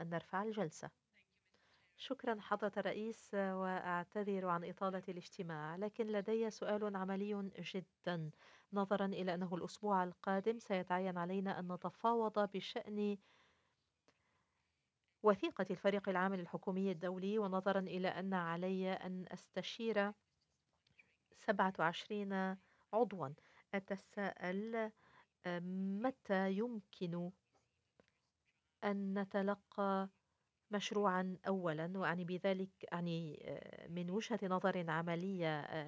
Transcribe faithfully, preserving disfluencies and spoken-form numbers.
أن نرفع الجلسة. شكرا حضرة الرئيس، وأعتذر عن إطالة الاجتماع، لكن لدي سؤال عملي جدا. نظرا إلى أنه الأسبوع القادم سيتعين علينا أن نتفاوض بشأن وثيقة الفريق العام الحكومي الدولي، ونظرا إلى أن علي أن أستشير سبعة وعشرين عضوا، أتساءل آه، متى يمكن أن نتلقى مشروعا أولا، وأعني بذلك أعني آه، من وجهة نظر عملية